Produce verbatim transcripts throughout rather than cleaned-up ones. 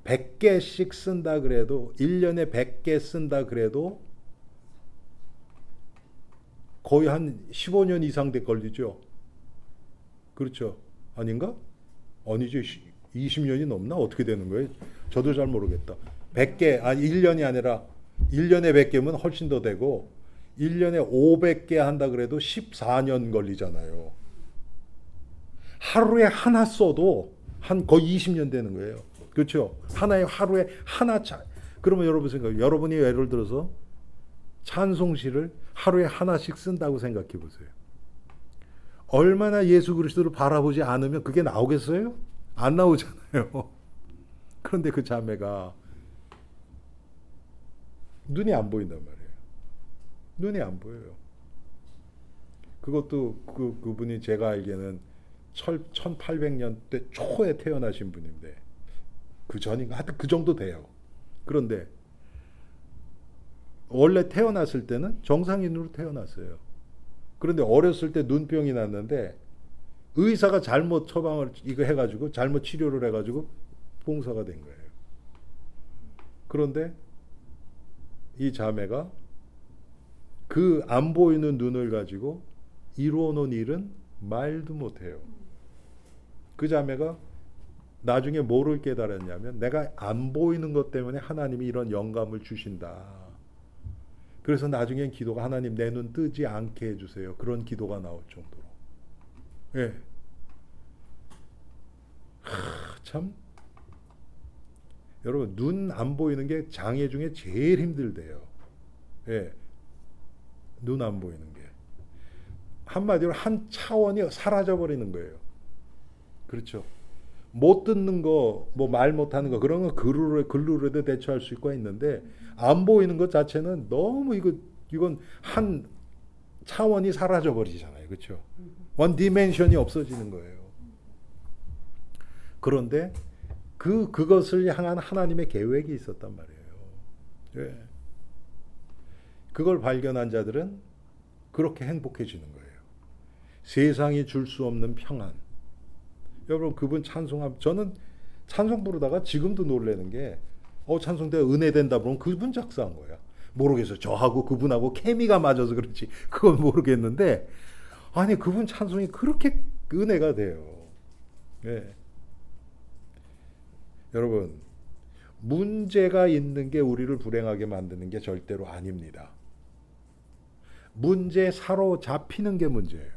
백 개씩 쓴다 그래도 일 년에 백 개 쓴다 그래도 거의 한 십오 년 이상 돼 걸리죠. 그렇죠. 아닌가? 아니죠. 이십 년이 넘나? 어떻게 되는 거예요? 저도 잘 모르겠다. 백 개, 아니 일 년이 아니라 일 년에 백 개면 훨씬 더 되고 일 년에 오백 개 한다 그래도 십사 년 걸리잖아요. 하루에 하나 써도 한 거의 이십 년 되는 거예요. 그렇죠? 하나에 하루에 하나 차. 그러면 여러분 생각, 여러분이 예를 들어서 찬송시를 하루에 하나씩 쓴다고 생각해 보세요. 얼마나 예수 그리스도를 바라보지 않으면 그게 나오겠어요? 안 나오잖아요. 그런데 그 자매가 눈이 안 보인단 말이에요. 눈이 안 보여요. 그것도 그, 그분이 제가 알기에는 천팔백 년대 초에 태어나신 분인데 그 전인가 하여튼 그 정도 돼요. 그런데 원래 태어났을 때는 정상인으로 태어났어요. 그런데 어렸을 때 눈병이 났는데 의사가 잘못 처방을 이거 해가지고 잘못 치료를 해가지고 봉사가 된 거예요. 그런데 이 자매가 그 안 보이는 눈을 가지고 이루어놓은 일은 말도 못해요. 그 자매가 나중에 뭐를 깨달았냐면 내가 안 보이는 것 때문에 하나님이 이런 영감을 주신다. 그래서 나중엔 기도가 하나님 내 눈 뜨지 않게 해주세요. 그런 기도가 나올 정도로. 예. 하, 참. 여러분 눈 안 보이는 게 장애 중에 제일 힘들대요. 예. 눈 안 보이는 게. 한마디로 한 차원이 사라져 버리는 거예요. 그렇죠. 못 듣는 거, 뭐 말 못하는 거 그런 건 글로 글로라도 대처할 수 있고 있는데 안 보이는 것 자체는 너무 이거 이건 한 차원이 사라져 버리잖아요. 그렇죠. 원 디멘션이 없어지는 거예요. 그런데 그 그것을 향한 하나님의 계획이 있었단 말이에요. 예. 그걸 발견한 자들은 그렇게 행복해지는 거예요. 세상이 줄 수 없는 평안. 여러분 그분 찬송함 저는 찬송 부르다가 지금도 놀라는 게 어 찬송 때 은혜 된다 그러면 그분 작사한 거야. 모르겠어요. 저하고 그분하고 케미가 맞아서 그렇지 그건 모르겠는데 아니 그분 찬송이 그렇게 은혜가 돼요. 예. 여러분 문제가 있는 게 우리를 불행하게 만드는 게 절대로 아닙니다. 문제에 사로잡히는 게 문제예요.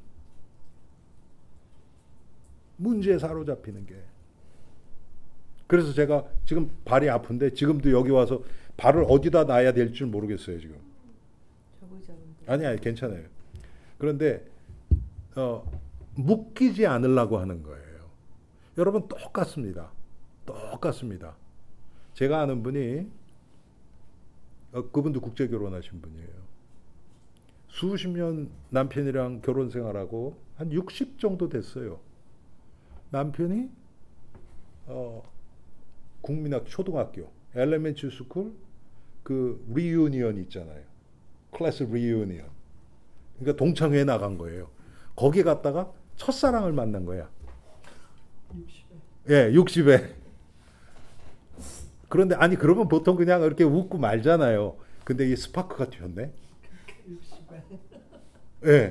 문제에 사로잡히는 게. 그래서 제가 지금 발이 아픈데 지금도 여기 와서 발을 어디다 놔야 될 줄 모르겠어요 지금. 아니 아니 괜찮아요. 그런데 어, 묶이지 않으려고 하는 거예요. 여러분 똑같습니다. 똑같습니다. 제가 아는 분이 어, 그분도 국제 결혼하신 분이에요. 수십 년 남편이랑 결혼 생활하고 한 육십 정도 됐어요. 남편이 어, 국민학 초등학교 엘레멘터리 스쿨 그 리유니언 있잖아요. 클래스 리유니언. 그러니까 동창회에 나간 거예요. 거기 갔다가 첫사랑을 만난 거야. 육십에. 예, 육십에. 그런데 아니 그러면 보통 그냥 이렇게 웃고 말잖아요. 근데 이 스파크가 튀었네. 육십에. 예.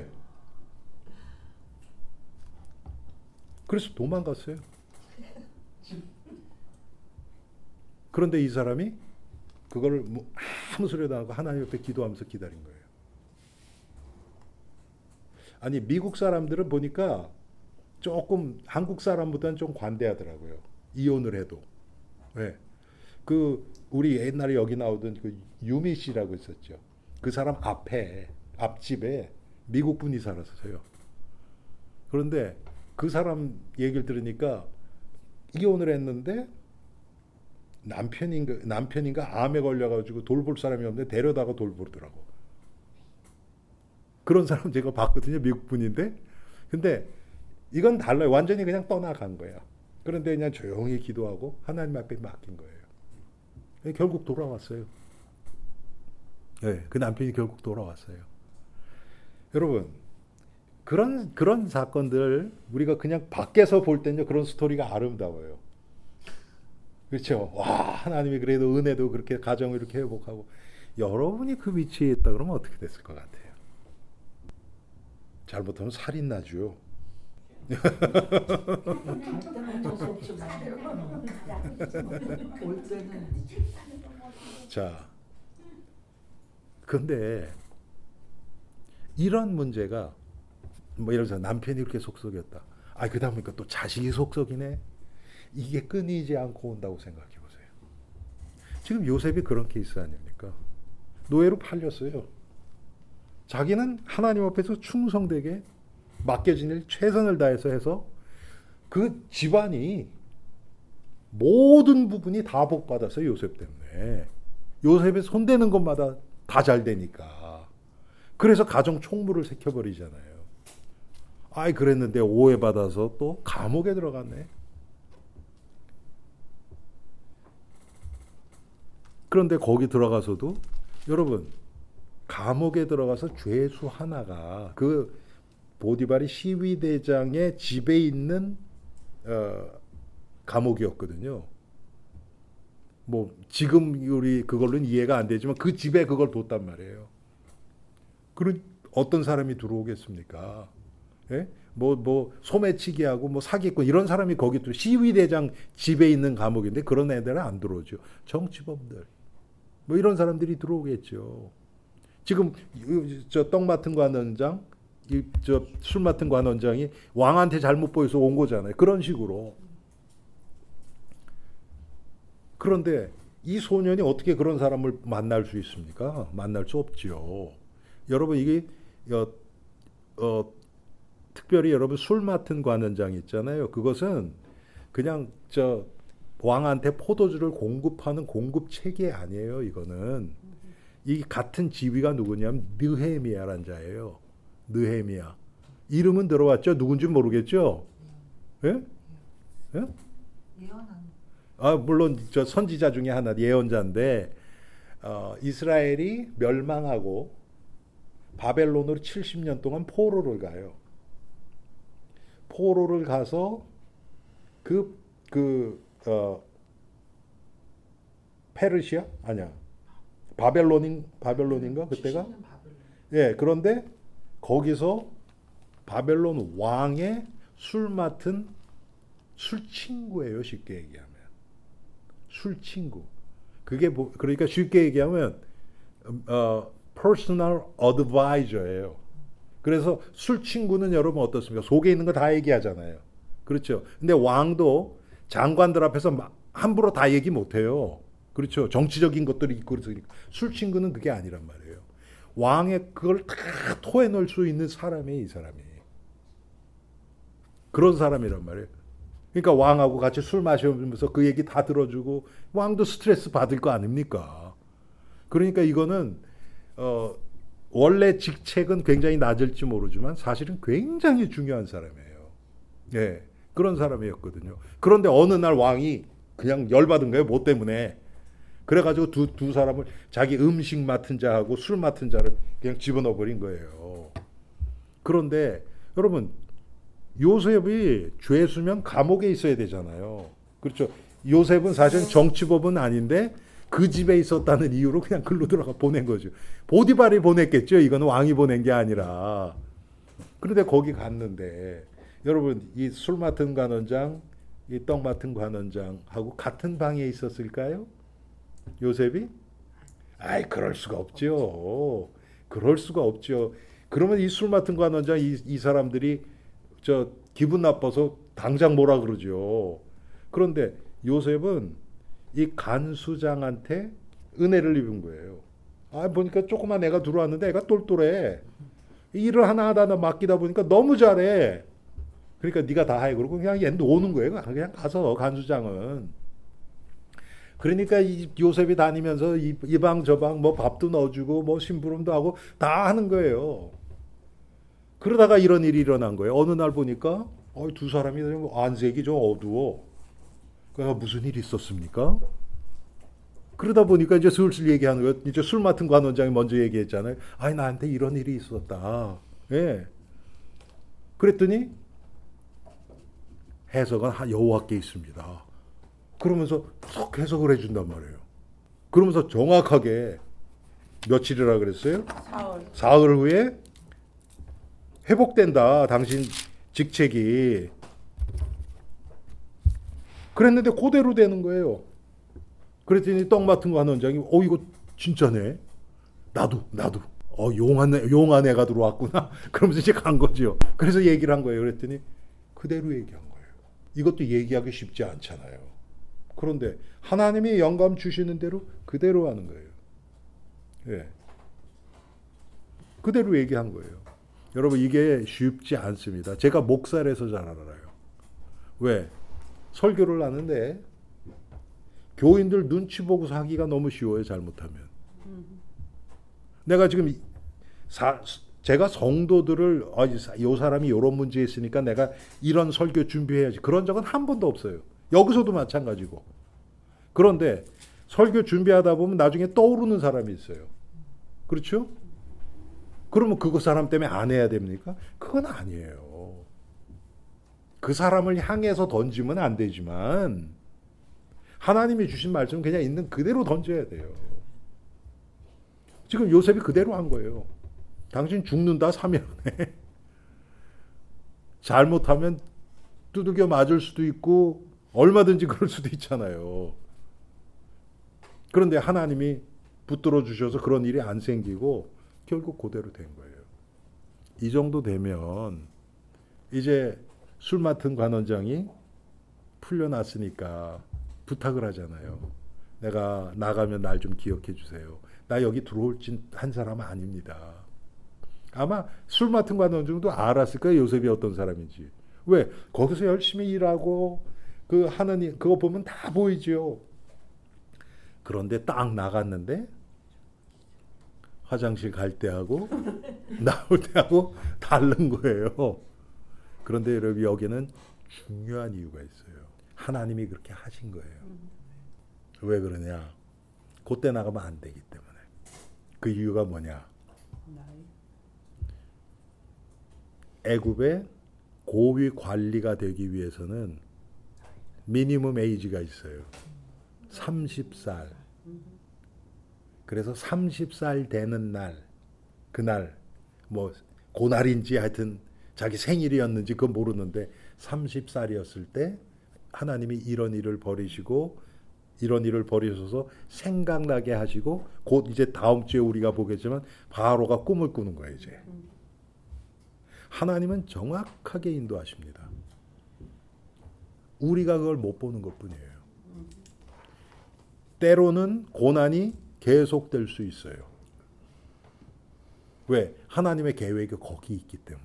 그래서 도망갔어요. 그런데 이 사람이 그걸 아무 소리도 안 하고 하나님 옆에 기도하면서 기다린 거예요. 아니 미국 사람들은 보니까 조금 한국 사람보다는 좀 관대하더라고요. 이혼을 해도. 네. 그 우리 옛날에 여기 나오던 그 유미 씨라고 있었죠. 그 사람 앞에 앞집에 미국 분이 살았어요. 그런데 그 사람 얘기를 들으니까 이혼을 했는데 남편인가 남편인가 암에 걸려가지고 돌볼 사람이 없는데 데려다가 돌보더라고. 그런 사람 제가 봤거든요. 미국 분인데. 근데 이건 달라요. 완전히 그냥 떠나간 거야. 그런데 그냥 조용히 기도하고 하나님 앞에 맡긴 거예요. 결국 돌아왔어요. 네, 그 남편이 결국 돌아왔어요. 여러분 그런 그런 사건들 우리가 그냥 밖에서 볼 때는요 그런 스토리가 아름다워요. 그렇죠. 와, 하나님이 그래도 은혜도 그렇게 가정을 이렇게 회복하고 여러분이 그 위치에 있다 그러면 어떻게 됐을 것 같아요? 잘못하면 살인 나죠. 자, 근데 이런 문제가 뭐 예를 들어서 남편이 이렇게 속썩였다. 아, 그다음 보니까 또 자식이 속썩이네. 이게 끊이지 않고 온다고 생각해 보세요. 지금 요셉이 그런 케이스 아닙니까? 노예로 팔렸어요. 자기는 하나님 앞에서 충성되게 맡겨진 일 최선을 다해서 해서 그 집안이 모든 부분이 다 복받았어요. 요셉 때문에. 요셉이 손대는 것마다 다 잘 되니까. 그래서 가정 총무를 새겨버리잖아요. 아이 그랬는데 오해받아서 또 감옥에 들어갔네. 그런데 거기 들어가서도 여러분 감옥에 들어가서 죄수 하나가 그 보디발이 시위대장의 집에 있는 어, 감옥이었거든요. 뭐 지금 우리 그걸로는 이해가 안 되지만 그 집에 그걸 뒀단 말이에요. 그런 어떤 사람이 들어오겠습니까? 예? 뭐, 뭐, 소매치기하고 뭐 사기꾼 이런 사람이 거기 또 시위대장 집에 있는 감옥인데 그런 애들은 안 들어오죠. 정치범들. 뭐 이런 사람들이 들어오겠죠. 지금 저 떡 맡은 관원장, 저 술 맡은 관원장이 왕한테 잘못 보여서 온 거잖아요. 그런 식으로. 그런데 이 소년이 어떻게 그런 사람을 만날 수 있습니까? 만날 수 없죠. 여러분 이게 어, 어, 특별히 여러분 술 맡은 관원장 있잖아요. 그것은 그냥 저 왕한테 포도주를 공급하는 공급 체계 아니에요. 이거는 이 같은 지위가 누구냐면 느헤미야란 자예요. 느헤미야. 이름은 들어왔죠. 누군지 모르겠죠. 예? 예? 아 물론 저 선지자 중에 하나 예언자인데 어, 이스라엘이 멸망하고 바벨론으로 칠십 년 동안 포로를 가요. 포로를 가서 그, 그, 어, 페르시아? 아니야. 바벨론인, 바벨론인가? 그때가? 예, 그런데 거기서 바벨론 왕의 술 맡은 술 친구예요, 쉽게 얘기하면. 술 친구. 그게, 뭐, 그러니까 쉽게 얘기하면, 어, personal advisor예요. 그래서 술 친구는 여러분 어떻습니까? 속에 있는 거 다 얘기하잖아요. 그렇죠. 근데 왕도 장관들 앞에서 함부로 다 얘기 못해요. 그렇죠. 정치적인 것들이 있고 그러니까 술 친구는 그게 아니란 말이에요. 왕의 그걸 다 토해낼 수 있는 사람이 이 사람이. 그런 사람이란 말이에요. 그러니까 왕하고 같이 술 마시면서 그 얘기 다 들어주고 왕도 스트레스 받을 거 아닙니까? 그러니까 이거는 어, 원래 직책은 굉장히 낮을지 모르지만 사실은 굉장히 중요한 사람이에요. 예, 그런 사람이었거든요. 그런데 어느 날 왕이 그냥 열받은 거예요. 뭐 때문에. 그래가지고 두, 두 사람을 자기 음식 맡은 자하고 술 맡은 자를 그냥 집어넣어 버린 거예요. 그런데 여러분 요셉이 죄수면 감옥에 있어야 되잖아요. 그렇죠. 요셉은 사실은 정치법은 아닌데 그 집에 있었다는 이유로 그냥 글로 들어가 보낸 거죠. 보디발이 보냈겠죠. 이거는 왕이 보낸 게 아니라. 그런데 거기 갔는데 여러분 이 술 맡은 관원장, 이 떡 맡은 관원장하고 같은 방에 있었을까요? 요셉이? 아이 그럴 수가 없죠. 그럴 수가 없죠. 그러면 이 술 맡은 관원장 이, 이 사람들이 저 기분 나빠서 당장 뭐라 그러죠. 그런데 요셉은 이 간수장한테 은혜를 입은 거예요. 아 보니까 조그만 애가 들어왔는데 애가 똘똘해. 일을 하나하나 맡기다 보니까 너무 잘해. 그러니까 네가 다 해. 그러고 그냥 얘 노는 거예요. 그냥 가서 간수장은. 그러니까 이 요셉이 다니면서 이 방 저 방 뭐 밥도 넣어주고 뭐 심부름도 하고 다 하는 거예요. 그러다가 이런 일이 일어난 거예요. 어느 날 보니까 어, 두 사람이 안색이 좀 어두워. 그러니까 무슨 일이 있었습니까? 그러다 보니까 이제 슬슬 얘기하는 거예요. 이제 술 맡은 관원장이 먼저 얘기했잖아요. 아니 나한테 이런 일이 있었다. 예. 그랬더니 해석은 여호와께 있습니다. 그러면서 석 해석을 해준단 말이에요. 그러면서 정확하게 며칠이라 그랬어요? 사흘. 사흘 후에 회복된다. 당신 직책이. 그랬는데 그대로 되는 거예요. 그랬더니 떡 맡은 거 하는 원장이 어 이거 진짜네. 나도 나도. 어 용한 용한 애가 들어왔구나. 그러면서 이제 간 거죠. 그래서 얘기를 한 거예요. 그랬더니 그대로 얘기한 거예요. 이것도 얘기하기 쉽지 않잖아요. 그런데 하나님이 영감 주시는 대로 그대로 하는 거예요. 예. 그대로 얘기한 거예요. 여러분 이게 쉽지 않습니다. 제가 목살에서 잘 알아요. 왜? 설교를 하는데 교인들 눈치 보고서 하기가 너무 쉬워요. 잘못하면. 내가 지금 사, 제가 성도들을 아, 이 사람이 이런 문제 있으니까 내가 이런 설교 준비해야지. 그런 적은 한 번도 없어요. 여기서도 마찬가지고. 그런데 설교 준비하다 보면 나중에 떠오르는 사람이 있어요. 그렇죠? 그러면 그거 사람 때문에 안 해야 됩니까? 그건 아니에요. 그 사람을 향해서 던지면 안 되지만 하나님이 주신 말씀 그냥 있는 그대로 던져야 돼요. 지금 요셉이 그대로 한 거예요. 당신 죽는다 삼 일 안에. 잘못하면 두들겨 맞을 수도 있고 얼마든지 그럴 수도 있잖아요. 그런데 하나님이 붙들어 주셔서 그런 일이 안 생기고 결국 그대로 된 거예요. 이 정도 되면 이제 술 맡은 관원장이 풀려났으니까 부탁을 하잖아요. 내가 나가면 날 좀 기억해 주세요. 나 여기 들어올 한 사람은 아닙니다. 아마 술 맡은 관원장도 알았을 거예요. 요셉이 어떤 사람인지. 왜? 거기서 열심히 일하고 그 하는 일 그거 보면 다 보이죠. 그런데 딱 나갔는데 화장실 갈 때하고 나올 때하고 다른 거예요. 그런데 여러분 여기는 중요한 이유가 있어요. 하나님이 그렇게 하신 거예요. 왜 그러냐? 그때 나가면 안 되기 때문에. 그 이유가 뭐냐? 애굽의 고위 관리가 되기 위해서는 미니멈 에이지가 있어요. 서른 살. 그래서 서른 살 되는 날, 그날 뭐 고날인지 하여튼 자기 생일이었는지 그건 모르는데 서른 살이었을 때 하나님이 이런 일을 벌이시고 이런 일을 벌이셔서 생각나게 하시고 곧 이제 다음 주에 우리가 보겠지만 바로가 꿈을 꾸는 거예요. 이제 하나님은 정확하게 인도하십니다. 우리가 그걸 못 보는 것뿐이에요. 때로는 고난이 계속될 수 있어요. 왜? 하나님의 계획이 거기 있기 때문에.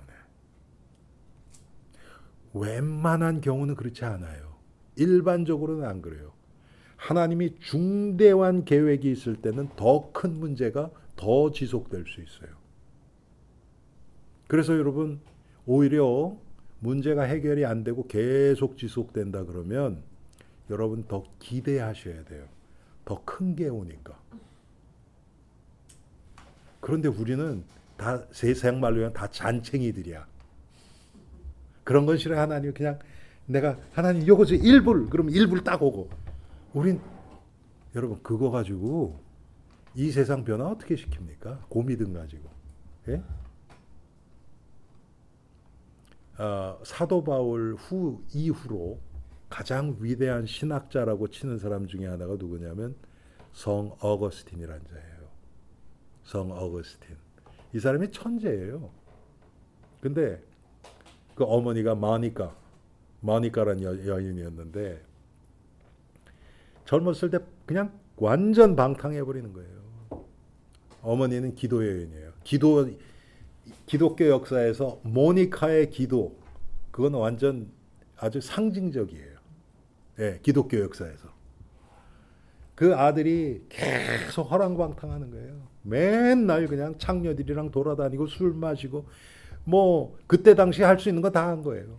웬만한 경우는 그렇지 않아요. 일반적으로는 안 그래요. 하나님이 중대한 계획이 있을 때는 더 큰 문제가 더 지속될 수 있어요. 그래서 여러분 오히려 문제가 해결이 안 되고 계속 지속된다 그러면 여러분 더 기대하셔야 돼요. 더 큰 게 오니까. 그런데 우리는 다 세상 말로 하면 다 잔챙이들이야. 그런 건 싫어. 하나님 그냥 내가 하나님 요거 저 일 불 그럼 일 불 딱 오고. 우린 여러분 그거 가지고 이 세상 변화 어떻게 시킵니까? 고미등 가지고. 예? 어, 사도 바울 후 이후로 가장 위대한 신학자라고 치는 사람 중에 하나가 누구냐면 성 어거스틴이라는 자예요. 성 어거스틴. 이 사람이 천재예요. 근데 그 어머니가 마니카, 마니카라는 여, 여인이었는데 젊었을 때 그냥 완전 방탕해버리는 거예요. 어머니는 기도 여인이에요. 기도 기독교 역사에서 모니카의 기도 그건 완전 아주 상징적이에요. 예, 기독교 역사에서. 그 아들이 계속 허랑방탕하는 거예요. 맨날 그냥 창녀들이랑 돌아다니고 술 마시고 뭐 그때 당시 할 수 있는 거 다 한 거예요.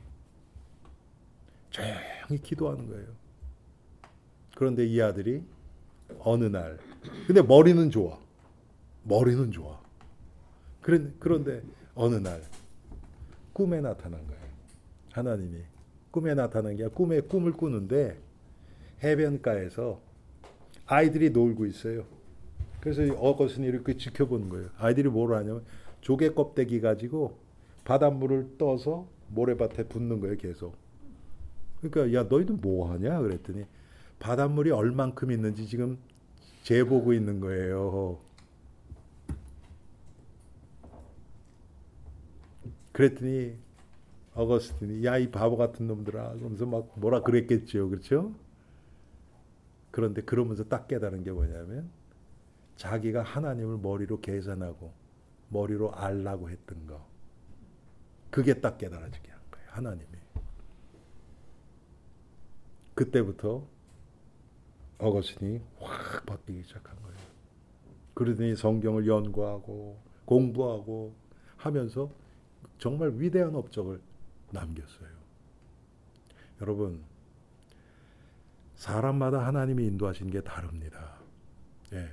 조용히 기도하는 거예요. 그런데 이 아들이 어느 날 근데 머리는 좋아. 머리는 좋아. 그런데 어느 날 꿈에 나타난 거예요. 하나님이 꿈에 나타난 게 꿈에 꿈을 꾸는데 해변가에서 아이들이 놀고 있어요. 그래서 어거스틴이 이렇게 지켜보는 거예요. 아이들이 뭘 하냐면 조개 껍데기 가지고 바닷물을 떠서 모래밭에 붓는 거예요, 계속. 그러니까 야 너희들 뭐 하냐 그랬더니 바닷물이 얼만큼 있는지 지금 재보고 있는 거예요. 그랬더니 어거스틴이 야 이 바보 같은 놈들아 그러면서 막 뭐라 그랬겠죠, 그렇죠? 그런데 그러면서 딱 깨달은 게 뭐냐면 자기가 하나님을 머리로 계산하고 머리로 알라고 했던 거, 그게 딱 깨달아지게 한 거예요, 하나님이. 그때부터 어거스틴이 확 바뀌기 시작한 거예요. 그러더니 성경을 연구하고 공부하고 하면서 정말 위대한 업적을 남겼어요. 여러분, 사람마다 하나님이 인도하신 게 다릅니다. 예.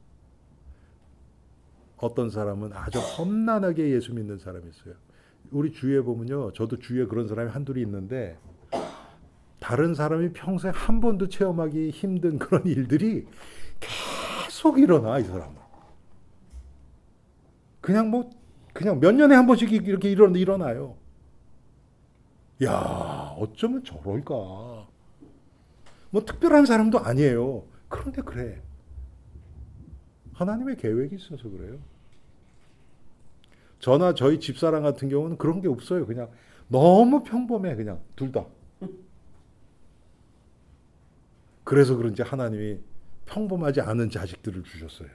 어떤 사람은 아주 험난하게 예수 믿는 사람이 있어요. 우리 주위에 보면요, 저도 주위에 그런 사람이 한둘이 있는데 다른 사람이 평생 한 번도 체험하기 힘든 그런 일들이 계속 일어나, 이 사람은. 그냥 뭐 그냥 몇 년에 한 번씩 이렇게 일어, 일어나요. 야, 어쩌면 저럴까. 뭐 특별한 사람도 아니에요. 그런데 그래. 하나님의 계획이 있어서 그래요. 저나 저희 집사람 같은 경우는 그런 게 없어요. 그냥 너무 평범해, 그냥 둘 다. 그래서 그런지 하나님이 평범하지 않은 자식들을 주셨어요.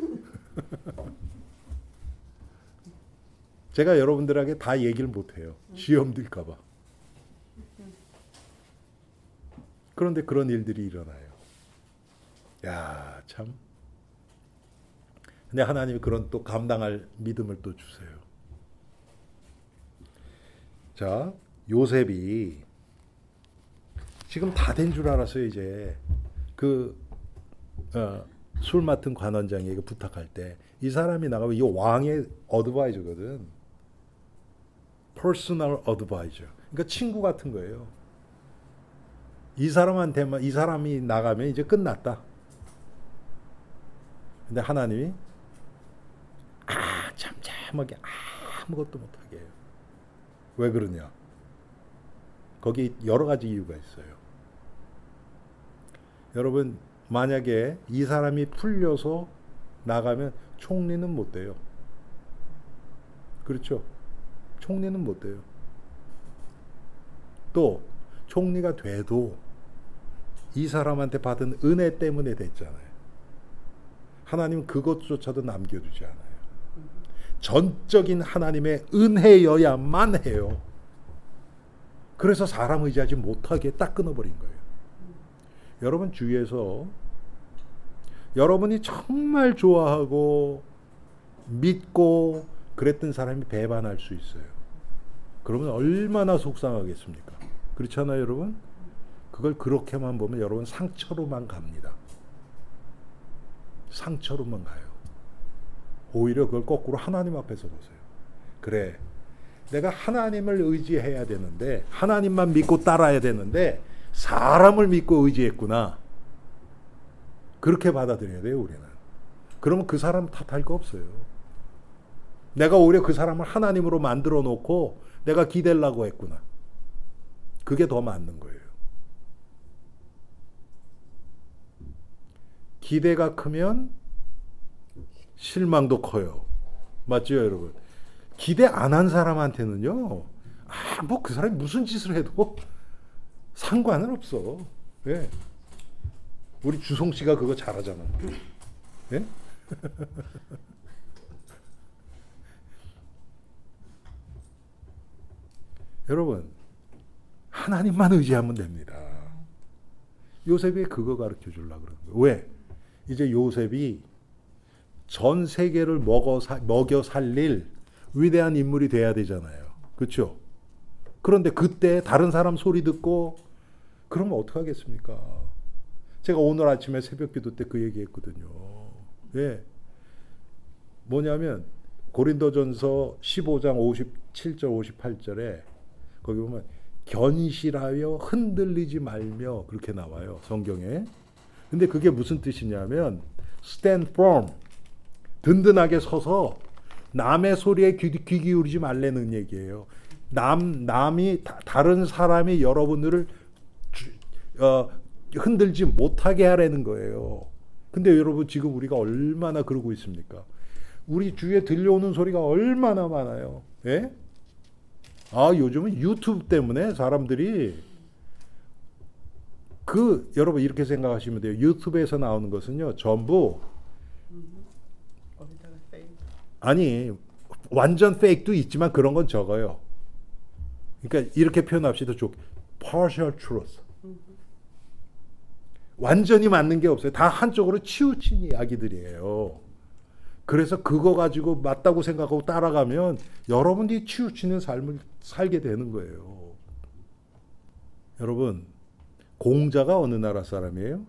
제가 여러분들에게 다 얘기를 못해요. 시험 들까 봐. 그런데 그런 일들이 일어나요. 야, 참. 근데 하나님이 그런 또 감당할 믿음을 또 주세요. 자, 요셉이 지금 다 된 줄 알았어요, 이제. 그, 어, 술 맡은 관원장에게 부탁할 때, 이 사람이 나가면 이 왕의 어드바이저거든. 퍼스널 어드바이저. 그러니까 친구 같은 거예요. 이 사람한테만, 이 사람이 나가면 이제 끝났다. 근데 하나님이 아, 잠잠하게 아무것도 못하게 해요. 왜 그러냐? 거기 여러 가지 이유가 있어요. 여러분, 만약에 이 사람이 풀려서 나가면 총리는 못 돼요. 그렇죠? 총리는 못 돼요. 또 총리가 돼도 이 사람한테 받은 은혜 때문에 됐잖아요. 하나님은 그것조차도 남겨두지 않아요. 전적인 하나님의 은혜여야만 해요. 그래서 사람 의지하지 못하게 딱 끊어버린 거예요. 여러분 주위에서 여러분이 정말 좋아하고 믿고 그랬던 사람이 배반할 수 있어요. 그러면 얼마나 속상하겠습니까? 그렇잖아요, 여러분? 그걸 그렇게만 보면 여러분 상처로만 갑니다. 상처로만 가요. 오히려 그걸 거꾸로 하나님 앞에서 보세요. 그래, 내가 하나님을 의지해야 되는데, 하나님만 믿고 따라야 되는데 사람을 믿고 의지했구나. 그렇게 받아들여야 돼요, 우리는. 그러면 그 사람 탓할 거 없어요. 내가 오히려 그 사람을 하나님으로 만들어 놓고 내가 기대려고 했구나. 그게 더 맞는 거예요. 기대가 크면 실망도 커요. 맞죠, 여러분? 기대 안 한 사람한테는요, 아, 뭐 그 사람이 무슨 짓을 해도 상관은 없어. 예. 우리 주송 씨가 그거 잘하잖아. 예? 여러분, 하나님만 의지하면 됩니다. 요셉이 그거 가르쳐 주려고 그러는 거예요. 왜? 이제 요셉이 전 세계를 먹어, 사, 먹여 살릴 위대한 인물이 돼야 되잖아요. 그렇죠? 그런데 그때 다른 사람 소리 듣고 그러면 어떡하겠습니까? 제가 오늘 아침에 새벽 기도 때 그 얘기했거든요. 예. 뭐냐면 고린도전서 십오 장 오십칠 절 오십팔 절에 거기 보면 견실하여 흔들리지 말며 그렇게 나와요. 성경에. 근데 그게 무슨 뜻이냐면 stand firm. 든든하게 서서 남의 소리에 귀, 귀 기울이지 말라는 얘기예요. 남, 남이 다, 다른 사람이 여러분들을 주, 어, 흔들지 못하게 하라는 거예요. 근데 여러분 지금 우리가 얼마나 그러고 있습니까? 우리 주위에 들려오는 소리가 얼마나 많아요. 예? 아, 요즘은 유튜브 때문에 사람들이 그 여러분 이렇게 생각하시면 돼요. 유튜브에서 나오는 것은요 전부 아니 완전 페이크도 있지만 그런 건 적어요. 그러니까 이렇게 표현합시다. 좋 partial truth. 완전히 맞는 게 없어요. 다 한쪽으로 치우친 이야기들이에요. 그래서 그거 가지고 맞다고 생각하고 따라가면 여러분들이 치우치는 삶을 살게 되는 거예요. 여러분 공자가 어느 나라 사람이에요?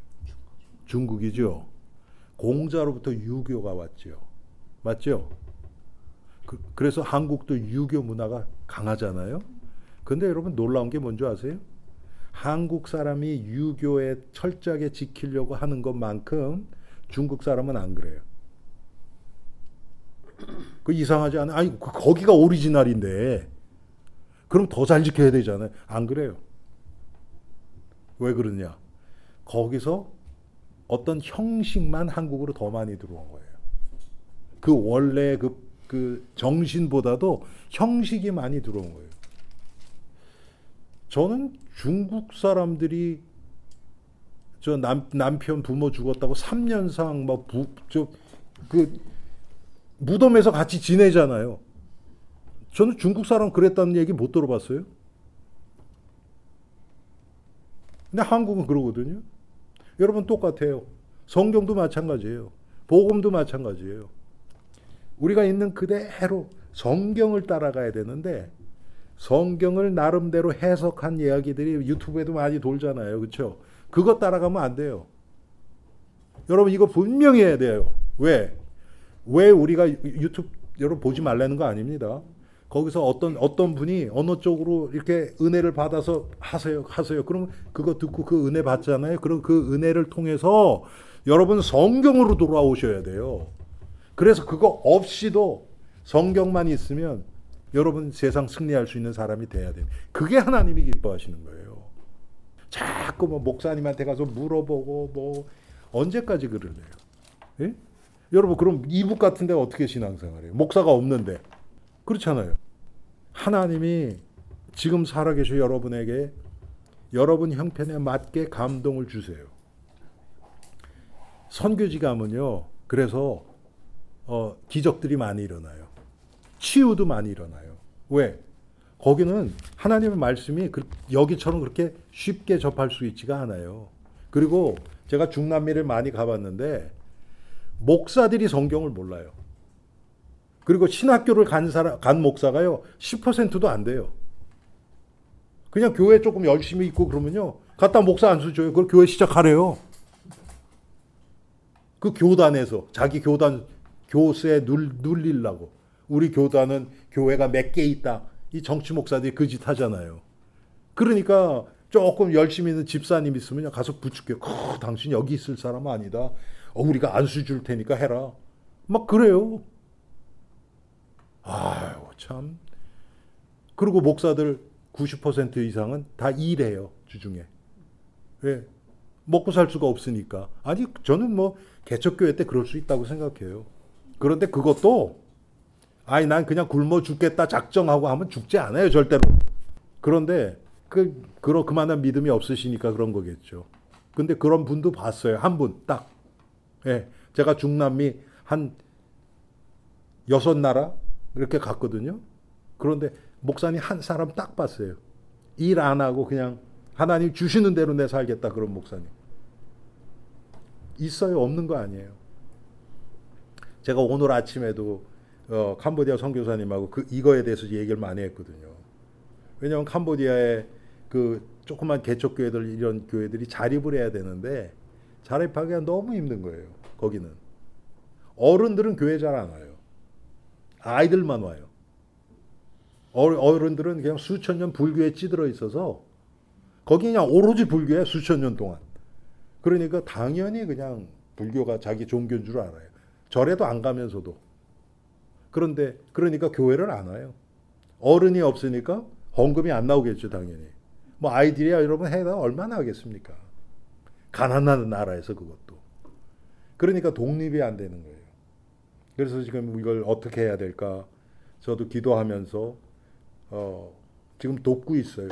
중국이죠. 공자로부터 유교가 왔죠. 맞죠? 그, 그래서 한국도 유교 문화가 강하잖아요. 근데 여러분 놀라운 게 뭔지 아세요? 한국 사람이 유교에 철저하게 지키려고 하는 것만큼 중국 사람은 안 그래요. 그 이상하지 않아요? 아니 거기가 오리지널인데 그럼 더 잘 지켜야 되잖아요. 안 그래요. 왜 그러냐? 거기서 어떤 형식만 한국으로 더 많이 들어온 거예요. 그 원래 그, 그 정신보다도 형식이 많이 들어온 거예요. 저는 중국 사람들이 저 남, 남편 부모 죽었다고 삼 년상 막 부, 저, 그 무덤에서 같이 지내잖아요. 저는 중국 사람 그랬다는 얘기 못 들어봤어요. 근데 한국은 그러거든요. 여러분 똑같아요. 성경도 마찬가지예요. 복음도 마찬가지예요. 우리가 있는 그대로 성경을 따라가야 되는데 성경을 나름대로 해석한 이야기들이 유튜브에도 많이 돌잖아요. 그렇죠? 그거 따라가면 안 돼요. 여러분 이거 분명히 해야 돼요. 왜? 왜 우리가 유튜브 여러분 보지 말라는 거 아닙니다. 거기서 어떤 어떤 분이 어느 쪽으로 이렇게 은혜를 받아서 하세요 하세요. 그러면 그거 듣고 그 은혜 받잖아요. 그럼 그 은혜를 통해서 여러분 성경으로 돌아오셔야 돼요. 그래서 그거 없이도 성경만 있으면 여러분 세상 승리할 수 있는 사람이 돼야 돼요. 그게 하나님이 기뻐하시는 거예요. 자꾸 뭐 목사님한테 가서 물어보고 뭐 언제까지 그러래요? 예? 여러분 그럼 이북 같은데 어떻게 신앙생활해요? 목사가 없는데. 그렇잖아요. 하나님이 지금 살아계신 여러분에게 여러분 형편에 맞게 감동을 주세요. 선교지가면요. 그래서 어, 기적들이 많이 일어나요. 치유도 많이 일어나요. 왜? 거기는 하나님의 말씀이 그, 여기처럼 그렇게 쉽게 접할 수 있지가 않아요. 그리고 제가 중남미를 많이 가봤는데 목사들이 성경을 몰라요. 그리고 신학교를 간 사람, 간 목사가요, 십 퍼센트도 안 돼요. 그냥 교회 조금 열심히 있고 그러면요, 갖다 목사 안수 줘요. 그걸 교회 시작하래요. 그 교단에서, 자기 교단, 교세에 눌, 눌리려고. 우리 교단은 교회가 몇 개 있다. 이 정치 목사들이 그 짓 하잖아요. 그러니까 조금 열심히 있는 집사님 있으면 가서 부축해요. 당신 여기 있을 사람 아니다. 어, 우리가 안수 줄 테니까 해라. 막 그래요. 아유, 참. 그리고 목사들 구십 퍼센트 이상은 다 일해요, 주중에. 왜? 먹고 살 수가 없으니까. 아니, 저는 뭐, 개척교회 때 그럴 수 있다고 생각해요. 그런데 그것도, 아니, 난 그냥 굶어 죽겠다 작정하고 하면 죽지 않아요, 절대로. 그런데, 그, 그런, 그만한 믿음이 없으시니까 그런 거겠죠. 근데 그런 분도 봤어요. 한 분, 딱. 예. 제가 중남미 한 여섯 나라, 이렇게 갔거든요. 그런데 목사님 한 사람 딱 봤어요. 일 안 하고 그냥 하나님 주시는 대로 내 살겠다 그런 목사님. 있어요? 없는 거 아니에요. 제가 오늘 아침에도 어, 캄보디아 선교사님하고 그 이거에 대해서 얘기를 많이 했거든요. 왜냐하면 캄보디아에 그 조그만 개척교회들 이런 교회들이 자립을 해야 되는데 자립하기가 너무 힘든 거예요. 거기는. 어른들은 교회 잘 안 와요. 아이들만 와요. 어른들은 그냥 수천 년 불교에 찌들어 있어서 거기 그냥 오로지 불교야 수천 년 동안. 그러니까 당연히 그냥 불교가 자기 종교인 줄 알아요. 절에도 안 가면서도. 그런데 그러니까 교회를 안 와요. 어른이 없으니까 헌금이 안 나오겠죠 당연히. 뭐 아이들이야 여러분 해다 얼마나 하겠습니까? 가난한 나라에서 그것도. 그러니까 독립이 안 되는 거예요. 그래서 지금 이걸 어떻게 해야 될까? 저도 기도하면서 어, 지금 돕고 있어요.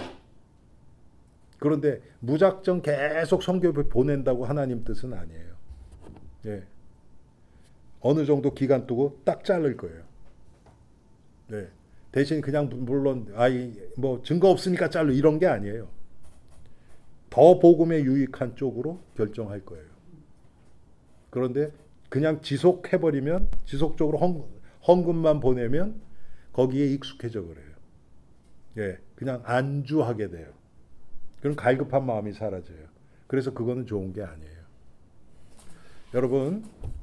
그런데 무작정 계속 선교를 보낸다고 하나님 뜻은 아니에요. 예. 어느 정도 기간 두고 딱 자를 거예요. 네. 대신 그냥 물론 아이 뭐 증거 없으니까 잘로 이런 게 아니에요. 더 복음에 유익한 쪽으로 결정할 거예요. 그런데 그냥 지속해버리면 지속적으로 헌, 헌금만 보내면 거기에 익숙해져 그래요. 예, 그냥 안주하게 돼요. 그럼 갈급한 마음이 사라져요. 그래서 그거는 좋은 게 아니에요. 여러분,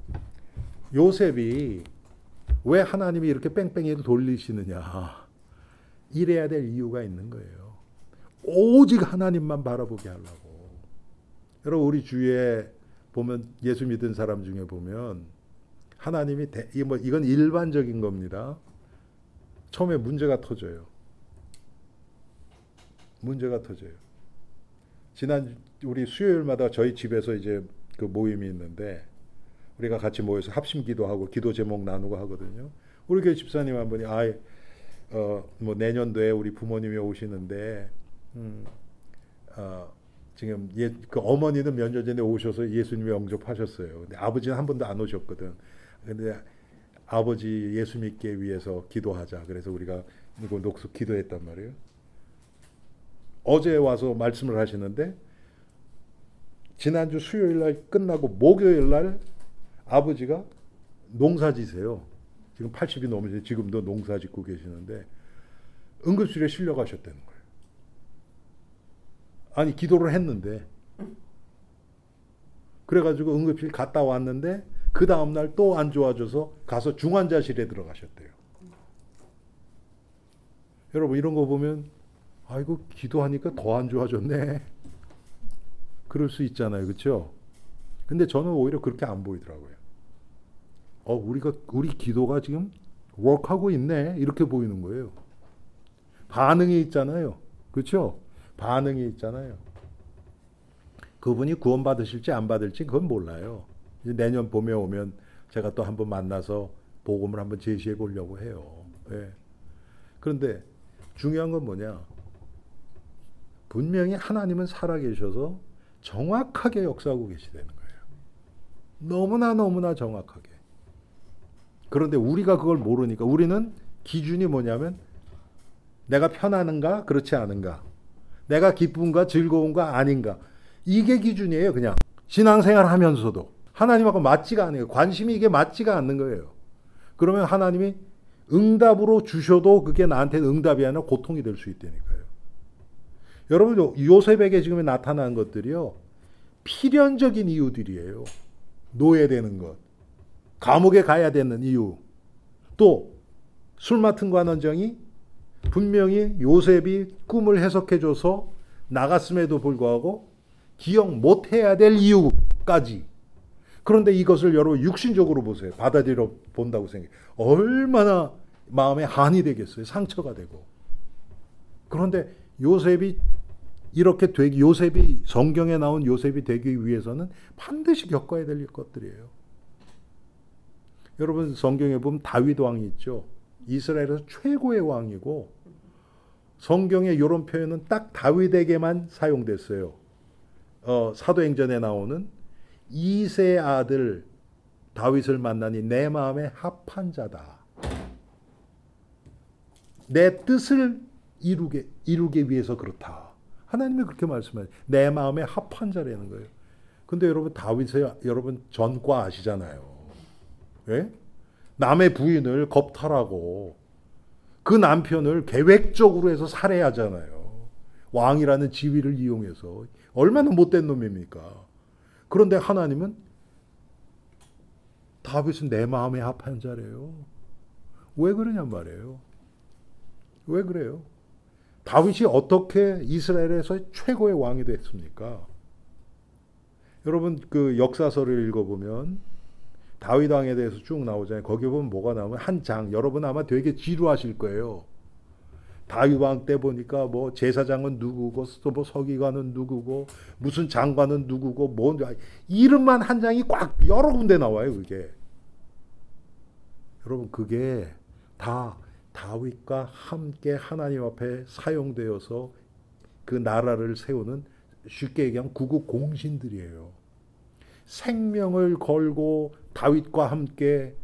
요셉이 왜 하나님이 이렇게 뺑뺑이를 돌리시느냐? 이래야 될 이유가 있는 거예요. 오직 하나님만 바라보게 하려고. 여러분, 우리 주위에 보면 예수 믿은 사람 중에 보면 하나님이 대, 이건 일반적인 겁니다. 처음에 문제가 터져요. 문제가 터져요. 지난 우리 수요일마다 저희 집에서 이제 그 모임이 있는데 우리가 같이 모여서 합심 기도하고 기도 제목 나누고 하거든요. 우리 교회 집사님 한 분이 아, 어, 뭐 내년도에 우리 부모님이 오시는데 음, 어, 지금 예, 그 어머니는 몇 년 전에 오셔서 예수님을 영접하셨어요. 근데 아버지는 한 번도 안 오셨거든. 근데 아버지 예수 믿게 위해서 기도하자. 그래서 우리가 이거 녹수 기도했단 말이에요. 어제 와서 말씀을 하시는데 지난주 수요일 날 끝나고 목요일 날 아버지가 농사 지세요. 지금 팔십이 넘으셔서 지금도 농사 짓고 계시는데 응급실에 실려가셨다는 거예요. 아니 기도를 했는데 그래가지고 응급실 갔다 왔는데 그 다음날 또 안 좋아져서 가서 중환자실에 들어가셨대요. 여러분 이런 거 보면 아이고 기도하니까 더 안 좋아졌네. 그럴 수 있잖아요. 그렇죠? 근데 저는 오히려 그렇게 안 보이더라고요. 어, 우리가 우리 기도가 지금 워크하고 있네. 이렇게 보이는 거예요. 반응이 있잖아요. 그렇죠? 반응이 있잖아요. 그분이 구원 받으실지 안 받을지 그건 몰라요. 이제 내년 봄에 오면 제가 또 한번 만나서 복음을 한번 제시해 보려고 해요. 예. 그런데 중요한 건 뭐냐? 분명히 하나님은 살아계셔서 정확하게 역사하고 계시다는 거예요. 너무나 너무나 정확하게. 그런데 우리가 그걸 모르니까 우리는 기준이 뭐냐면 내가 편안한가 그렇지 않은가, 내가 기쁜가 즐거운가 아닌가, 이게 기준이에요. 그냥 신앙생활 하면서도 하나님하고 맞지가 않아요. 관심이 이게 맞지가 않는 거예요. 그러면 하나님이 응답으로 주셔도 그게 나한테 응답이 아니라 고통이 될 수 있다니까요. 여러분 요셉에게 지금 나타난 것들이요 필연적인 이유들이에요. 노예되는 것, 감옥에 가야 되는 이유, 또 술 맡은 관원장이 분명히 요셉이 꿈을 해석해줘서 나갔음에도 불구하고 기억 못해야 될 이유까지. 그런데 이것을 여러분 육신적으로 보세요. 받아들여 본다고 생각해요. 얼마나 마음에 한이 되겠어요. 상처가 되고. 그런데 요셉이 이렇게 되기, 요셉이 성경에 나온 요셉이 되기 위해서는 반드시 겪어야 될 것들이에요. 여러분 성경에 보면 다윗 왕이 있죠. 이스라엘에서 최고의 왕이고 성경에 이런 표현은 딱 다윗에게만 사용됐어요. 어, 사도행전에 나오는 이세 아들 다윗을 만나니 내 마음에 합한 자다. 내 뜻을 이루게, 이루기 위해서 그렇다. 하나님이 그렇게 말씀하세요. 내 마음에 합한 자라는 거예요. 근데 여러분 다윗의 여러분 전과 아시잖아요. 예? 남의 부인을 겁탈하고 그 남편을 계획적으로 해서 살해하잖아요. 왕이라는 지위를 이용해서. 얼마나 못된 놈입니까? 그런데 하나님은 다윗은 내 마음에 합한 자래요. 왜 그러냔 말이에요. 왜 그래요? 다윗이 어떻게 이스라엘에서 최고의 왕이 됐습니까? 여러분 그 역사서를 읽어보면 다윗 왕에 대해서 쭉 나오잖아요. 거기 보면 뭐가 나오면 한 장, 여러분 아마 되게 지루하실 거예요. 다윗 왕 때 보니까 뭐 제사장은 누구고 또 뭐 서기관은 누구고 무슨 장관은 누구고 뭐 이름만 한 장이 꽉 여러 군데 나와요. 그게 여러분 그게 다 다윗과 함께 하나님 앞에 사용되어서 그 나라를 세우는 쉽게 얘기하면 구국 공신들이에요. 생명을 걸고 다윗과 함께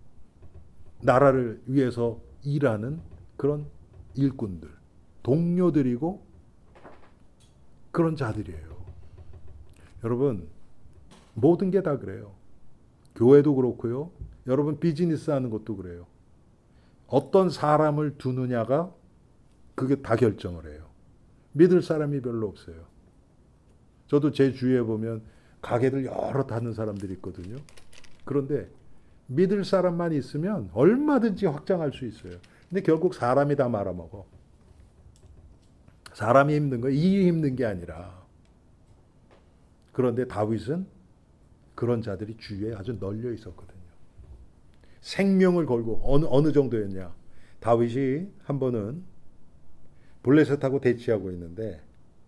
나라를 위해서 일하는 그런 일꾼들, 동료들이고 그런 자들이에요. 여러분 모든 게 다 그래요. 교회도 그렇고요. 여러분 비즈니스 하는 것도 그래요. 어떤 사람을 두느냐가 그게 다 결정을 해요. 믿을 사람이 별로 없어요. 저도 제 주위에 보면 가게들 여러 다는 사람들이 있거든요. 그런데 믿을 사람만 있으면 얼마든지 확장할 수 있어요. 근데 결국 사람이 다 말아먹어. 사람이 힘든 거, 일이 힘든 게 아니라. 그런데 다윗은 그런 자들이 주위에 아주 널려 있었거든요. 생명을 걸고 어느 어느 정도였냐? 다윗이 한 번은 블레셋하고 대치하고 있는데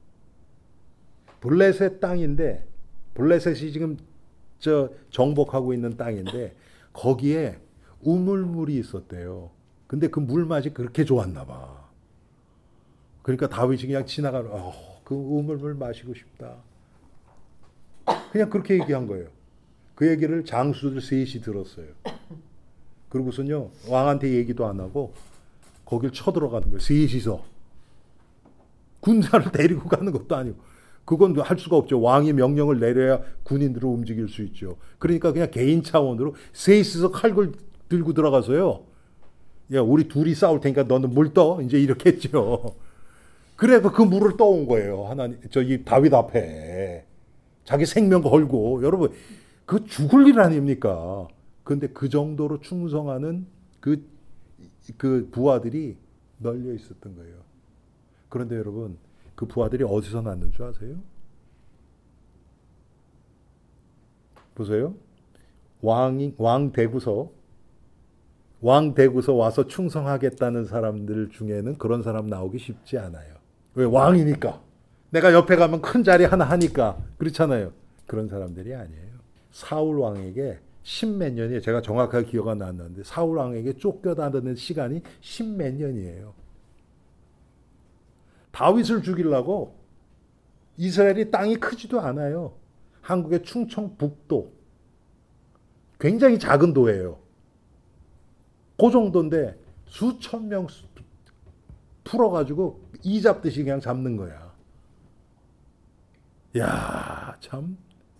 블레셋 땅인데 블레셋이 지금 저 정복하고 있는 땅인데 거기에 우물물이 있었대요. 근데 그 물맛이 그렇게 좋았나 봐. 그러니까 다윗이 그냥 지나가는 어, 그 우물물 마시고 싶다. 그냥 그렇게 얘기한 거예요. 그 얘기를 장수들 셋이 들었어요. 그러고선요 왕한테 얘기도 안 하고 거길 쳐들어가는 거예요. 셋이서. 군사를 데리고 가는 것도 아니고. 그건 할 수가 없죠. 왕이 명령을 내려야 군인들을 움직일 수 있죠. 그러니까 그냥 개인 차원으로 셋이서 칼을 들고 들어가서요. 야, 우리 둘이 싸울 테니까 너는 물 떠. 이제 이렇게 했죠. 그래 그 물을 떠온 거예요. 하나님 저기 다윗 앞에 자기 생명 걸고 여러분 그 죽을 일 아닙니까? 근데 그 정도로 충성하는 그, 그 부하들이 널려 있었던 거예요. 그런데 여러분 그 부하들이 어디서 났는 줄 아세요? 보세요. 왕이 왕 되고서 왕 되고서 와서 충성하겠다는 사람들 중에는 그런 사람 나오기 쉽지 않아요. 왜? 왕이니까. 내가 옆에 가면 큰 자리 하나 하니까. 그렇잖아요. 그런 사람들이 아니에요. 사울 왕에게 십몇 년이에요. 제가 정확하게 기억 안 나는데 사울 왕에게 쫓겨다니는 시간이 십몇 년이에요. 다윗을 죽이려고 이스라엘이 땅이 크지도 않아요. 한국의 충청북도 굉장히 작은 도예요. 그 정도인데 수천 명 풀어가지고 이 잡듯이 그냥 잡는 거야. 야, 참.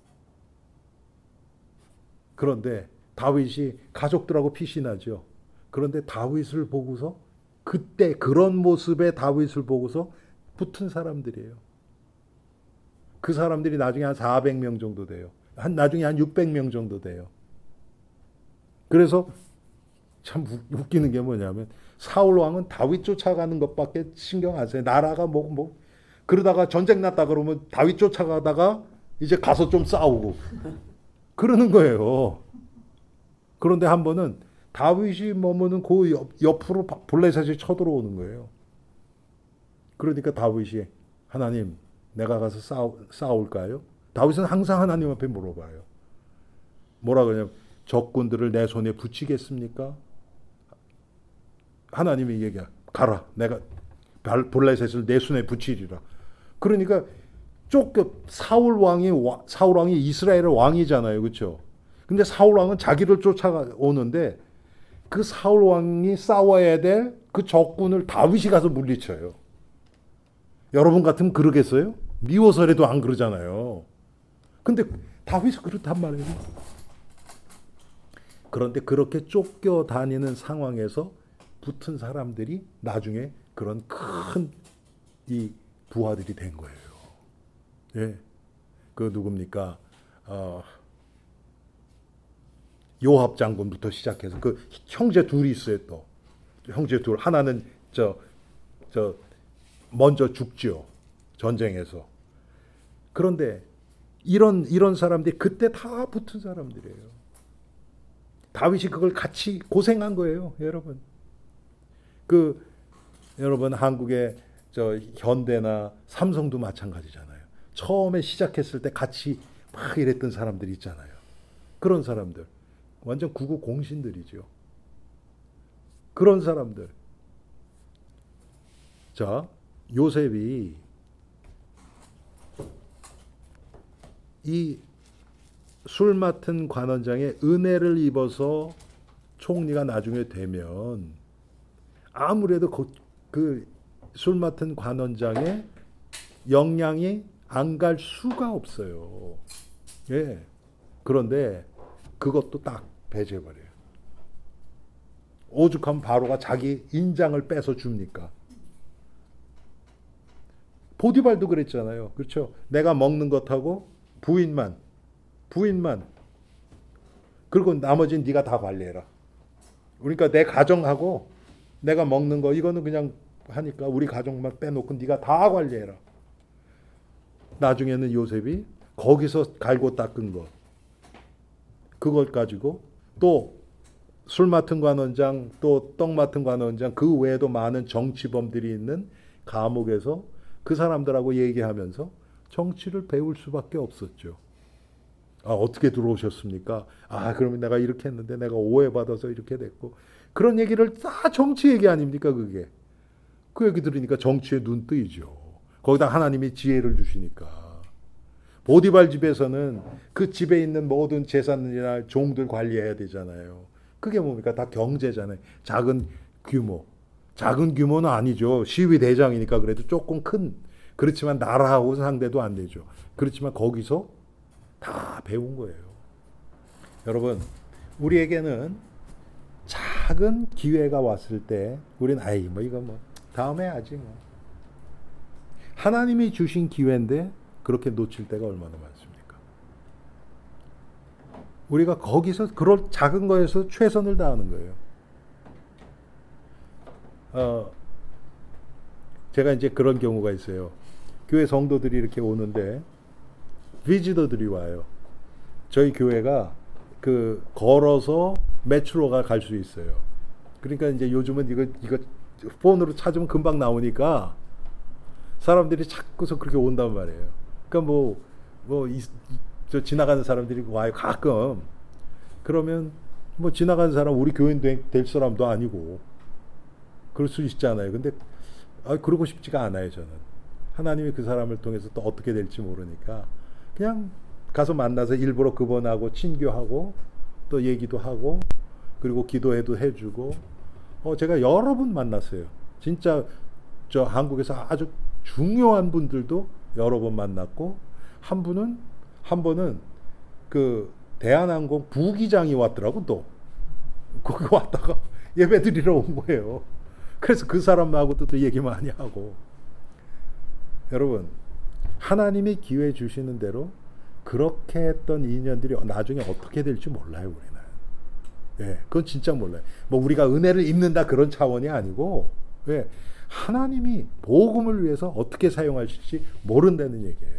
그런데 다윗이 가족들하고 피신하죠. 그런데 다윗을 보고서 그때 그런 모습의 다윗을 보고서 붙은 사람들이에요. 그 사람들이 나중에 한 사백 명 정도 돼요. 한 나중에 한 육백 명 정도 돼요. 그래서 참 웃기는 게 뭐냐면 사울 왕은 다윗 쫓아가는 것밖에 신경 안 써요. 나라가 뭐 뭐 그러다가 전쟁 났다 그러면 다윗 쫓아가다가 이제 가서 좀 싸우고 그러는 거예요. 그런데 한 번은 다윗이 머무는 그 옆, 옆으로 블레셋이 쳐들어오는 거예요. 그러니까 다윗이 하나님 내가 가서 싸우, 싸울까요? 다윗은 항상 하나님 앞에 물어봐요. 뭐라 그러냐면 적군들을 내 손에 붙이겠습니까? 하나님이 얘기해 가라 내가 블레셋을 내 손에 붙이리라. 그러니까 쫓겨 사울 왕이 사울 왕이 이스라엘의 왕이잖아요, 그렇죠? 근데 사울 왕은 자기를 쫓아오는데 그 사울 왕이 싸워야 될 그 적군을 다윗이 가서 물리쳐요. 여러분 같으면 그러겠어요? 미워서라도 안 그러잖아요. 근데 다윗은 그렇단 말이에요. 그런데 그렇게 쫓겨다니는 상황에서 붙은 사람들이 나중에 그런 큰 이 부하들이 된 거예요. 예, 그 누굽니까? 어, 요압 장군부터 시작해서 그 형제 둘이 있어요. 또 형제 둘 하나는 저 저 먼저 죽죠. 전쟁에서. 그런데 이런 이런 사람들이 그때 다 붙은 사람들이에요. 다윗이 그걸 같이 고생한 거예요, 여러분. 그 여러분 한국의 저 현대나 삼성도 마찬가지잖아요. 처음에 시작했을 때 같이 막 이랬던 사람들이 있잖아요. 그런 사람들 완전 구구 공신들이죠. 그런 사람들. 자, 요셉이 이 술 맡은 관원장의 은혜를 입어서 총리가 나중에 되면 아무래도 그 술 맡은 관원장의 영향이 안 갈 수가 없어요. 예. 그런데 그것도 딱 배제해버려요. 오죽하면 바로가 자기 인장을 뺏어 줍니까? 보디발도 그랬잖아요. 그렇죠? 내가 먹는 것하고 부인만, 부인만. 그리고 나머지는 네가 다 관리해라. 그러니까 내 가정하고 내가 먹는 거 이거는 그냥 하니까 우리 가족만 빼놓고 네가 다 관리해라. 나중에는 요셉이 거기서 갈고 닦은 것 그걸 가지고 또 술 맡은 관원장 또 떡 맡은 관원장 그 외에도 많은 정치범들이 있는 감옥에서 그 사람들하고 얘기하면서 정치를 배울 수밖에 없었죠. 아, 어떻게 들어오셨습니까? 아, 그러면 내가 이렇게 했는데 내가 오해받아서 이렇게 됐고 그런 얘기를 다 정치 얘기 아닙니까 그게. 그 얘기 들으니까 정치에 눈 뜨이죠. 거기다 하나님이 지혜를 주시니까. 보디발 집에서는 그 집에 있는 모든 재산이나 종들 관리해야 되잖아요. 그게 뭡니까? 다 경제잖아요. 작은 규모. 작은 규모는 아니죠. 시위 대장이니까 그래도 조금 큰. 그렇지만 나라하고 상대도 안 되죠. 그렇지만 거기서 다 배운 거예요. 여러분, 우리에게는 작은 기회가 왔을 때 우리는 아이 뭐 이거 뭐 다음에 하지 뭐. 하나님이 주신 기회인데 그렇게 놓칠 때가 얼마나 많습니까? 우리가 거기서 그런 작은 거에서 최선을 다하는 거예요. 어, 제가 이제 그런 경우가 있어요. 교회 성도들이 이렇게 오는데 비지터들이 와요. 저희 교회가 그 걸어서 메트로가 갈 수 있어요. 그러니까 이제 요즘은 이거 이거 폰으로 찾으면 금방 나오니까 사람들이 자꾸서 그렇게 온단 말이에요. 그러니까 뭐 뭐 저 지나가는 사람들이 와요 가끔. 그러면 뭐 지나가는 사람 우리 교인 될 사람도 아니고 그럴 수 있잖아요. 근데 아, 그러고 싶지가 않아요 저는. 하나님이 그 사람을 통해서 또 어떻게 될지 모르니까 그냥 가서 만나서 일부러 그분하고 친교하고 또 얘기도 하고 그리고 기도해도 해주고 어 제가 여러 분 만났어요. 진짜 저 한국에서 아주 중요한 분들도 여러 번 만났고 한 분은 한 번은 그 대한항공 부기장이 왔더라고 또 거기 왔다가 예배 드리러 온 거예요. 그래서 그 사람하고도 또 얘기 많이 하고 여러분 하나님이 기회 주시는 대로 그렇게 했던 인연들이 나중에 어떻게 될지 몰라요 우리는. 예, 그건 진짜 몰라요. 뭐 우리가 은혜를 입는다 그런 차원이 아니고 예, 하나님이 복음을 위해서 어떻게 사용하실지 모른다는 얘기예요.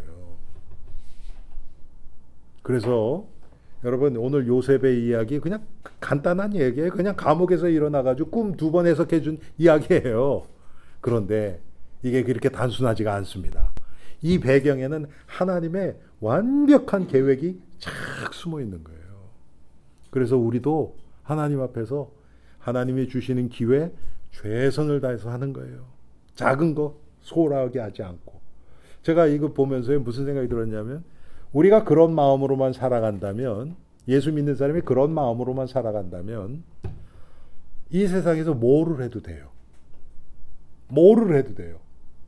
그래서 여러분 오늘 요셉의 이야기 그냥 간단한 얘기예요. 그냥 감옥에서 일어나가지고 꿈 두 번 해석해 준 이야기예요. 그런데 이게 그렇게 단순하지가 않습니다. 이 배경에는 하나님의 완벽한 계획이 착 숨어 있는 거예요. 그래서 우리도 하나님 앞에서 하나님이 주시는 기회 최선을 다해서 하는 거예요. 작은 거 소홀하게 하지 않고. 제가 이거 보면서 무슨 생각이 들었냐면 우리가 그런 마음으로만 살아간다면 예수 믿는 사람이 그런 마음으로만 살아간다면 이 세상에서 뭐를 해도 돼요. 뭐를 해도 돼요.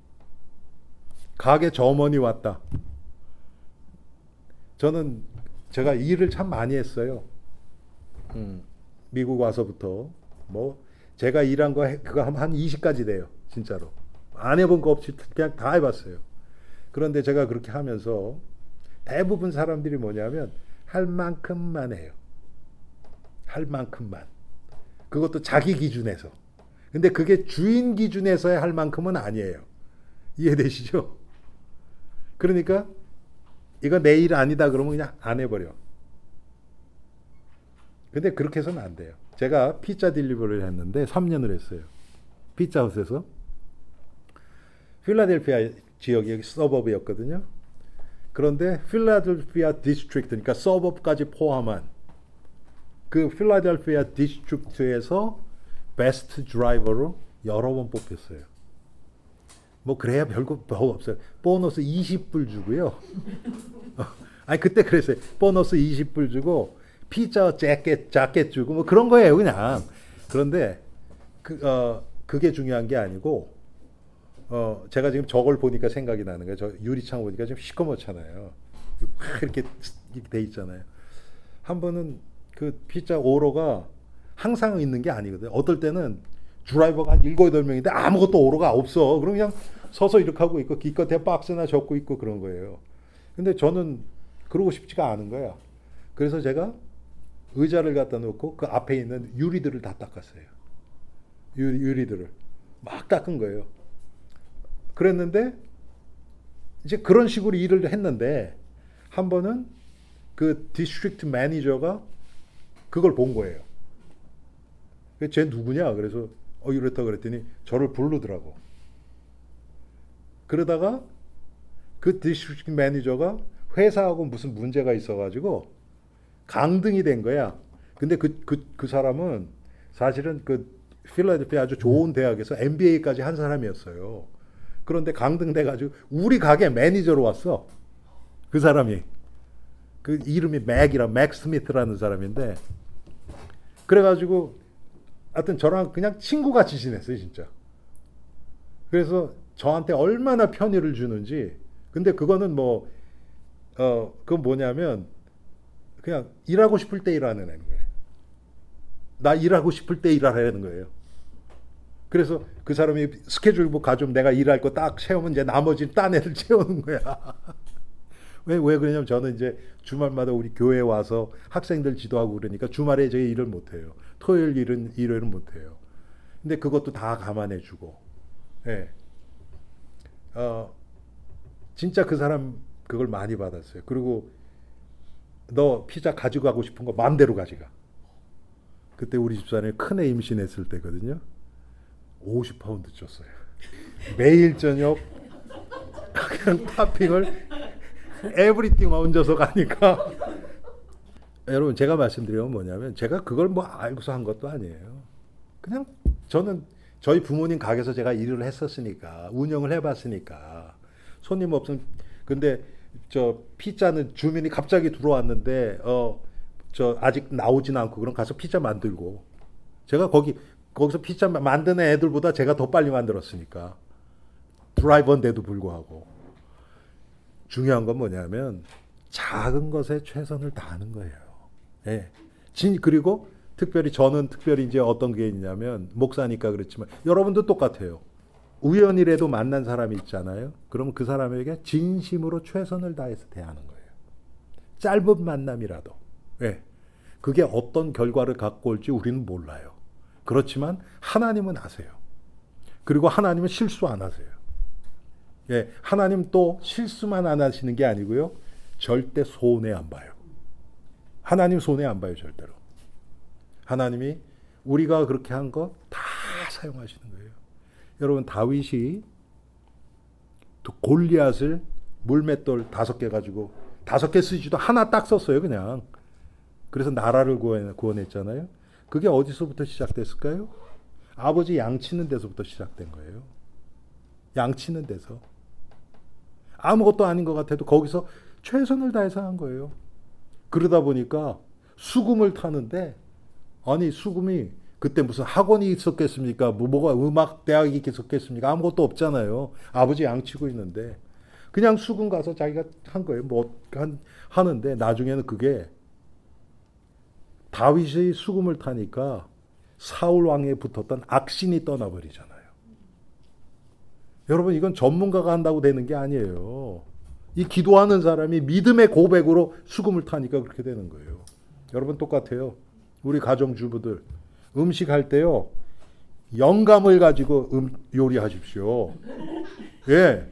가게 점원이 왔다. 저는 제가 일을 참 많이 했어요. 음, 미국 와서부터 뭐 제가 일한 거 그거 한 이십 가지 돼요. 진짜로. 안 해본 거 없이 그냥 다 해봤어요. 그런데 제가 그렇게 하면서 대부분 사람들이 뭐냐면 할 만큼만 해요. 할 만큼만. 그것도 자기 기준에서. 근데 그게 주인 기준에서야 할 만큼은 아니에요. 이해되시죠? 그러니까 이거 내 일 아니다 그러면 그냥 안 해버려. 근데 그렇게 해서는 안 돼요. 제가 피자 딜리버리를 했는데 삼 년을 했어요. 피자헛에서. 필라델피아 지역이 서버브였거든요. 그런데 필라델피아 디스트릭트, 그러니까 서버브까지 포함한 그 필라델피아 디스트릭트에서 베스트 드라이버로 여러 번 뽑혔어요. 뭐 그래야 별거 뭐 없어요. 보너스 이십 불 주고요. 아니 그때 그랬어요. 보너스 이십 불 주고 피자 재킷 자켓 주고 뭐 그런 거예요 그냥. 그런데 그, 어, 그게 중요한 게 아니고 어, 제가 지금 저걸 보니까 생각이 나는 거예요. 저 유리창 보니까 좀 시커멓잖아요. 확 이렇게 돼 있잖아요. 한 번은 그 피자 오로가 항상 있는 게 아니거든요. 어떨 때는 드라이버가 한 일곱, 여덟 명인데 아무것도 오로가 없어. 그럼 그냥 서서 이렇게 하고 있고 기껏해 박스나 적고 있고 그런 거예요. 근데 저는 그러고 싶지가 않은 거야. 그래서 제가 의자를 갖다 놓고 그 앞에 있는 유리들을 다 닦았어요. 유리, 유리들을 막 닦은 거예요. 그랬는데 이제 그런 식으로 일을 했는데 한 번은 그 디스트릭트 매니저가 그걸 본 거예요. 쟤 누구냐? 그래서 어 이렇다 그랬더니 저를 부르더라고. 그러다가 그 디스트릭트 매니저가 회사하고 무슨 문제가 있어가지고 강등이 된 거야. 근데 그, 그, 그 사람은 사실은 그 필라델피아 아주 좋은 대학에서 엠비에이까지 한 사람이었어요. 그런데 강등돼가지고 우리 가게 매니저로 왔어. 그 사람이. 그 이름이 맥이라, 맥 스미스라는 사람인데. 그래가지고 하여튼 저랑 그냥 친구같이 지냈어요, 진짜. 그래서 저한테 얼마나 편의를 주는지. 근데 그거는 뭐, 어, 그건 뭐냐면, 그냥 일하고 싶을 때 일하는 애는 거예요. 나 일하고 싶을 때 일하라는 거예요. 그래서 그 사람이 스케줄북 가좀 내가 일할 거 딱 채우면 이제 나머지 딴 애들 채우는 거야. 왜, 왜 그러냐면 저는 이제 주말마다 우리 교회에 와서 학생들 지도하고 그러니까 주말에 저희 일을 못해요. 토요일 일은, 일요일은 못해요. 근데 그것도 다 감안해주고. 예. 어, 진짜 그 사람 그걸 많이 받았어요. 그리고 너 피자 가지고 가고 싶은 거 마음대로 가져가. 그때 우리 집사람이 큰애 임신했을 때거든요. 오십 파운드 쪘어요. 매일 저녁 그냥 토핑을 에브리띵 얹어서 가니까. 여러분 제가 말씀드리면 뭐냐면 제가 그걸 뭐 알고서 한 것도 아니에요. 그냥 저는 저희 부모님 가게에서 제가 일을 했었으니까 운영을 해봤으니까 손님 없으면. 근데 저 피자는 주민이 갑자기 들어왔는데 어 저 아직 나오진 않고 그럼 가서 피자 만들고 제가 거기 거기서 피자 만드는 애들보다 제가 더 빨리 만들었으니까 드라이버인데도 불구하고. 중요한 건 뭐냐면 작은 것에 최선을 다하는 거예요. 예. 진 그리고 특별히 저는 특별히 이제 어떤 게 있냐면 목사니까 그렇지만 여러분도 똑같아요. 우연이라도 만난 사람이 있잖아요. 그럼 그 사람에게 진심으로 최선을 다해서 대하는 거예요. 짧은 만남이라도. 예. 그게 어떤 결과를 갖고 올지 우리는 몰라요. 그렇지만 하나님은 아세요. 그리고 하나님은 실수 안 하세요. 예, 하나님 또 실수만 안 하시는 게 아니고요. 절대 손해 안 봐요. 하나님 손해 안 봐요, 절대로. 하나님이 우리가 그렇게 한 거 다 사용하시는 거예요. 여러분 다윗이 골리앗을 물맷돌 다섯 개 가지고 다섯 개 쓰지도 하나 딱 썼어요, 그냥. 그래서 나라를 구원했잖아요. 그게 어디서부터 시작됐을까요? 아버지 양치는 데서부터 시작된 거예요. 양치는 데서. 아무것도 아닌 것 같아도 거기서 최선을 다해서 한 거예요. 그러다 보니까 수금을 타는데 아니 수금이 그때 무슨 학원이 있었겠습니까? 뭐, 뭐가 음악 대학이 있었겠습니까? 아무것도 없잖아요. 아버지 양치고 있는데 그냥 수금 가서 자기가 한 거예요. 뭐 한, 하는데 나중에는 그게 다윗이 수금을 타니까 사울 왕에 붙었던 악신이 떠나버리잖아요. 여러분 이건 전문가가 한다고 되는 게 아니에요. 이 기도하는 사람이 믿음의 고백으로 수금을 타니까 그렇게 되는 거예요. 여러분 똑같아요. 우리 가정주부들 음식할 때요. 영감을 가지고 음, 요리하십시오. 예.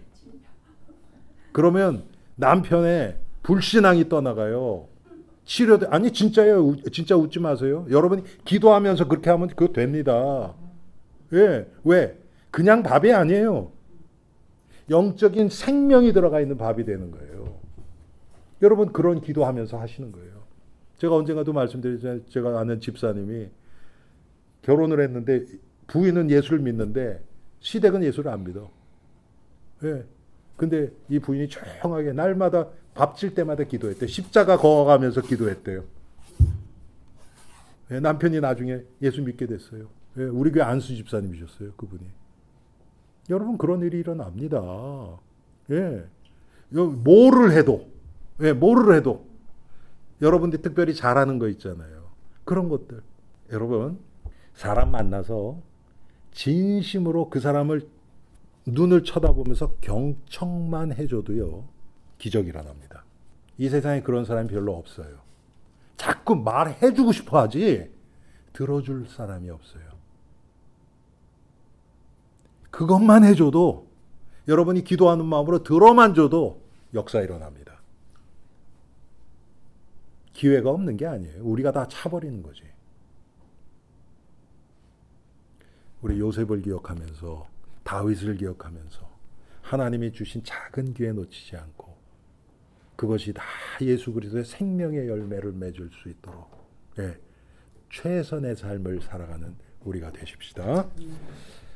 그러면 남편의 불신앙이 떠나가요. 치료돼. 아니 진짜예요. 진짜 웃지 마세요. 여러분이 기도하면서 그렇게 하면 그거 됩니다. 예. 왜? 그냥 밥이 아니에요. 영적인 생명이 들어가 있는 밥이 되는 거예요. 여러분 그런 기도하면서 하시는 거예요. 제가 언젠가도 말씀드리잖아요. 제가 아는 집사님이 결혼을 했는데 부인은 예수를 믿는데 시댁은 예수를 안 믿어. 예. 근데 이 부인이 조용하게 날마다 밥질 때마다 기도했대. 십자가 거어가면서 기도했대요. 예, 남편이 나중에 예수 믿게 됐어요. 예, 우리 교회 안수 집사님이셨어요. 그분이. 여러분 그런 일이 일어납니다. 예, 뭐를 해도, 예, 뭐를 해도 여러분들이 특별히 잘하는 거 있잖아요. 그런 것들. 여러분 사람 만나서 진심으로 그 사람을 눈을 쳐다보면서 경청만 해줘도요 기적이 일어납니다. 이 세상에 그런 사람이 별로 없어요. 자꾸 말해주고 싶어 하지 들어줄 사람이 없어요. 그것만 해줘도 여러분이 기도하는 마음으로 들어만 줘도 역사 일어납니다. 기회가 없는 게 아니에요. 우리가 다 차버리는 거지. 우리 요셉을 기억하면서 다윗을 기억하면서 하나님이 주신 작은 기회 놓치지 않고 그것이 다 예수 그리스도의 생명의 열매를 맺을 수 있도록 예, 최선의 삶을 살아가는 우리가 되십시다.